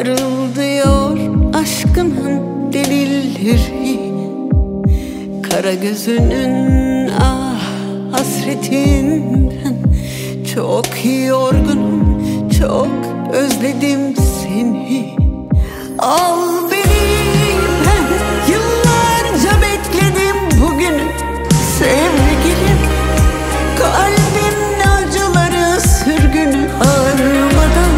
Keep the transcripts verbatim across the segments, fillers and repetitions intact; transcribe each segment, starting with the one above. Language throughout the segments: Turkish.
Parıldıyor aşkının delilleri, kara gözünün ah hasretinden. Çok yorgunum, çok özledim seni. Al beni, ben yıllarca bekledim bugünü sevgilim. Kalbimin acıları sürgünü harmadan.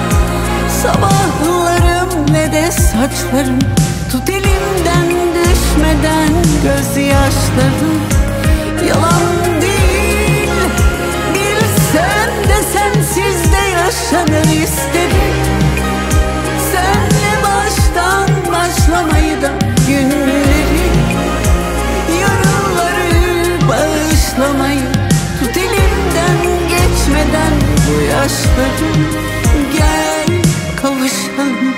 Sabahlarım ve de saçlarım, tut elimden düşmeden gözyaşlarım. Yalan değil, bilsem de sensiz de yaşanır istedim. Senle baştan başlamayı da günleri, yarınları bağışlamayı, tut elimden geçmeden bu yaşları. Gel kavuşalım.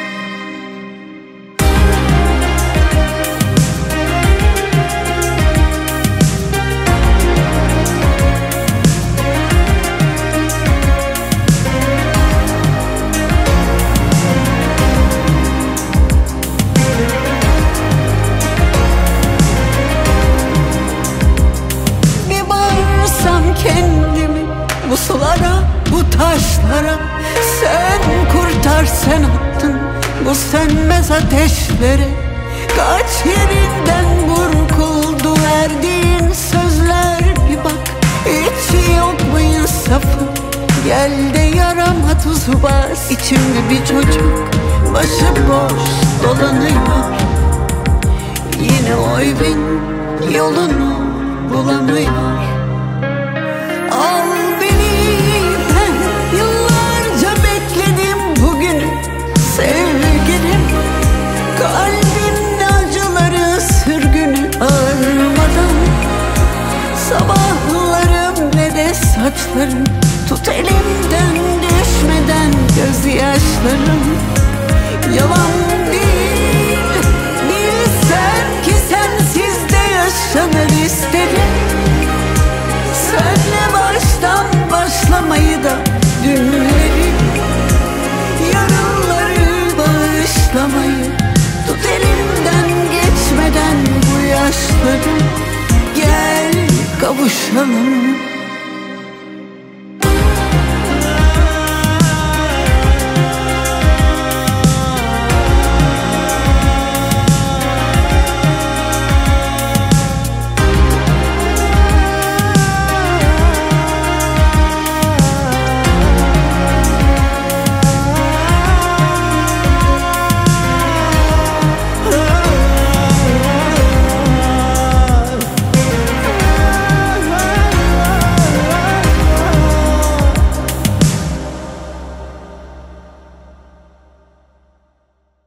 Kendimi bu sulara, bu taşlara, sen kurtar, sen attın bu sönmez ateşlere. Kaç yerinden burkuldu verdiğin sözler, bir bak hiç yok mu insafı? Gel de yarama tuzu bas. İçimde bir çocuk başıboş dolanıyor, yine o evin yolunu bulamıyor. Al beni, ben yıllarca bekledim bugünü sevgilim. Kalbimin acıları sürgünü ağırmadan. Sabahlarım ve de saçlarım, tut elimden düşmeden gözyaşlarım. Yalan değil, bilsem ki sensiz de yaşanır isterim. Senle baştan başlamayı da dünleri, yarınları bağışlamayı, tut elimden geçmeden bu yaşları. Gel kavuşalım.